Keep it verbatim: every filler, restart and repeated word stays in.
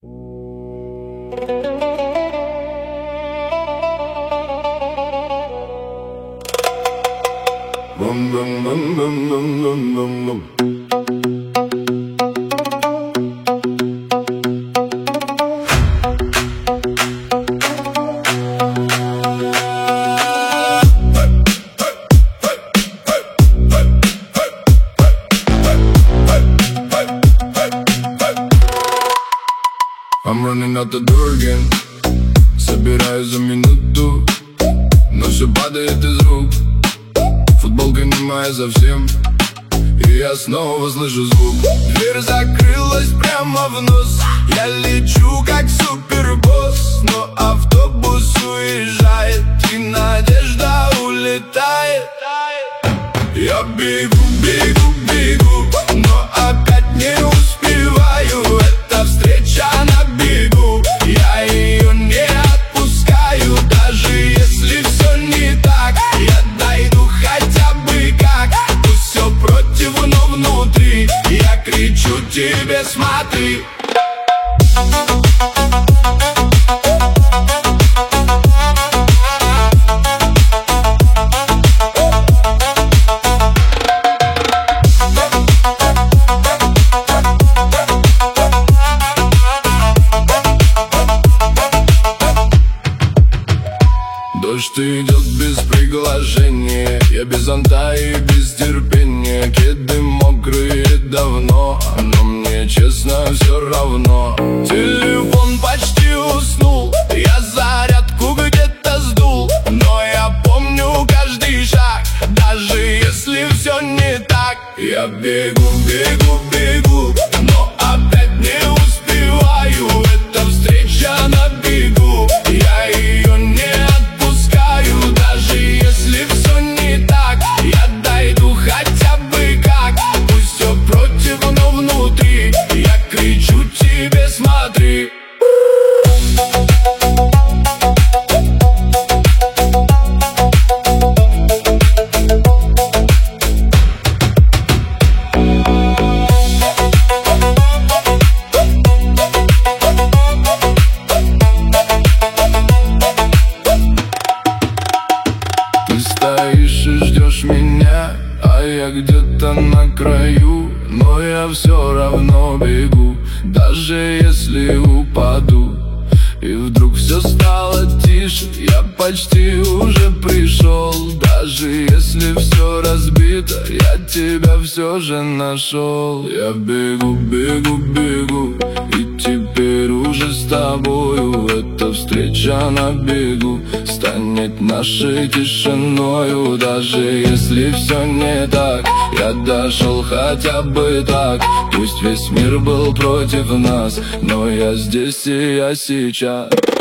Bum bum bum bum bum bum bum bum. I'm running out the door again. Собираюсь за минуту, но все падает из рук. Футболка не моя совсем, и я снова слышу звук. Дверь закрылась прямо в нос. Я лечу как супербосс, но автобус уезжает, и надежда улетает. Я бегу, бегу, бегу, но опять не успеваю. Это встреча на бегу, я ее не отпускаю. Даже если все не так, я дойду хотя бы как. Пусть все против, но внутри я кричу тебе: смотри. Дождь идет без приглашения, я без зонта и без терпения. Кеды мокрые давно, но мне честно все равно. Телефон почти уснул, я зарядку где-то сдул, но я помню каждый шаг, даже если все не так. Я бегу, бегу, бегу, но опять не успеваю. Это встреча на бегу, я ее не отпускаю. Даже если все не так, я дойду хотя бы как. Пусть все против, но внутри я кричу тебе: смотри. Ты стоишь и ждешь меня, а я где-то на краю. Но я все равно бегу, даже если упаду. И вдруг все стало тише, я почти уже пришел. Даже если все разбито, я тебя все же нашел. Я бегу, бегу, бегу, и теперь уже с тобою эта встреча на бегу станет нашей тишиною. Даже если все не так, я дошел хотя бы так. Пусть весь мир был против нас, но я здесь и я сейчас.